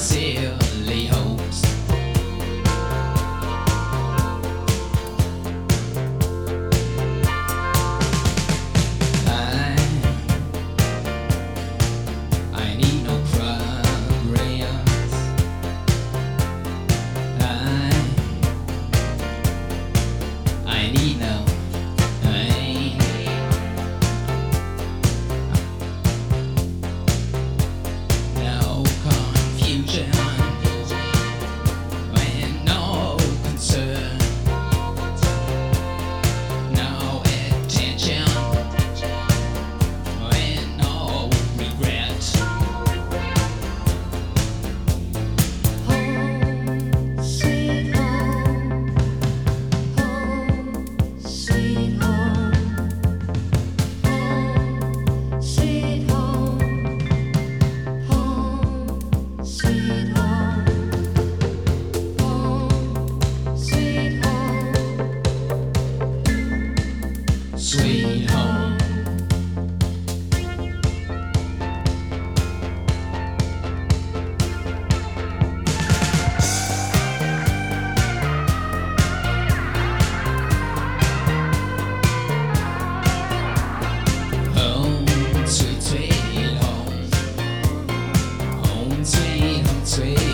silly hopes. I need no progress. I need no pain. No confusion and no concern. No attention and no regret. Home, sweet home. Home, sweet home. Home, sweet home. Home, sweet home. Home, sweet home. Sweet home. Home, sweet, sweet home. Home, sweet home, sweet